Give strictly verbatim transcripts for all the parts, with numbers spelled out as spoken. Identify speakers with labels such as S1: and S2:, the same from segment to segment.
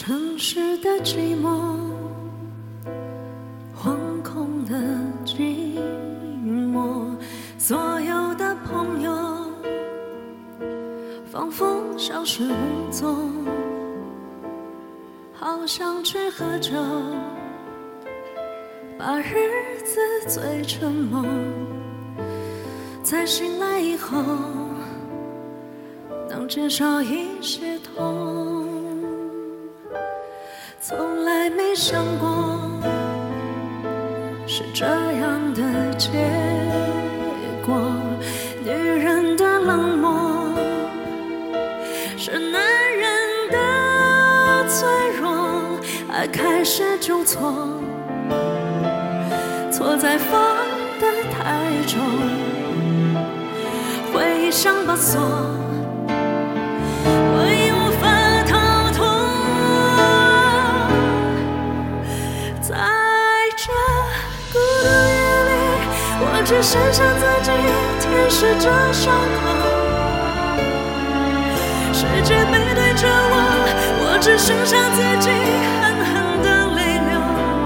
S1: 城市的寂寞，惶恐的寂寞，所有的朋友仿佛消失无踪，好想去喝酒，把日子醉成梦，在醒来以后能减少一些痛。从来没想过是这样的结果，女人的冷漠是男人的脆弱，爱开始就错，错在放得太重，回忆像把锁，我已无法逃脱。在这孤独夜里，我只剩下自己舔舐着伤口，世界背对着我，我只剩下自己狠狠的泪流。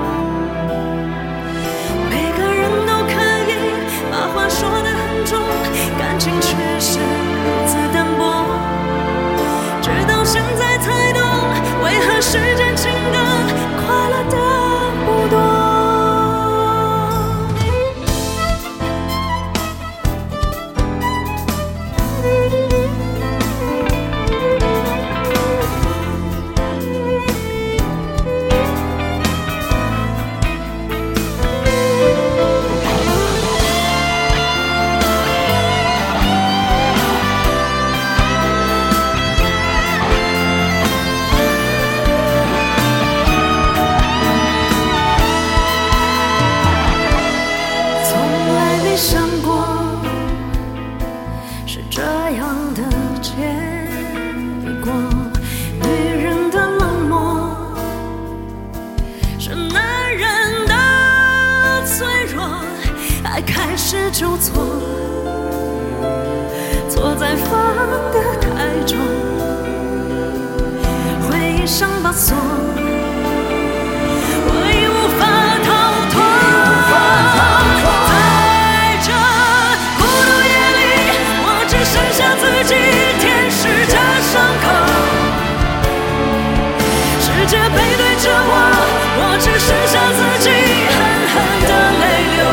S1: 每个人都可以把话说得很重，感情却是如此淡薄，直到现在才懂，为何时间轻歌快乐的不多。这样的结果，女人的冷漠是男人的脆弱，爱开始就错，错在放得太重，回忆像把锁，我已无法逃脱。自己舔舐着伤口，世界背对着我，我只剩下自己狠狠的泪流。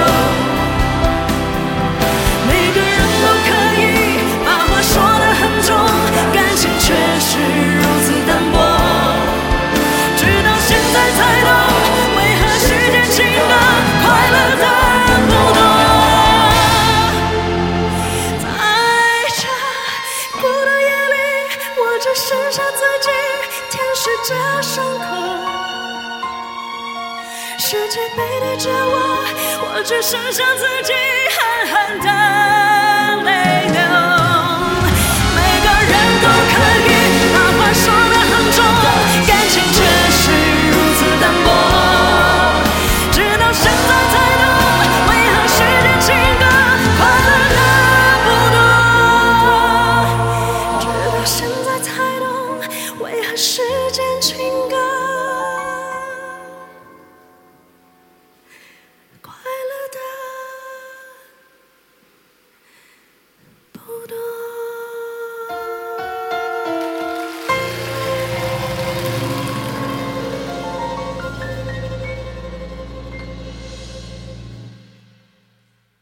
S1: 每个人都可以把话说得很重，感情却是如此淡薄，直到现在才懂，为何时间轻歌快乐的不多。只剩下自己舔舐着伤口，世界背对着我，我只剩下自己狠狠的泪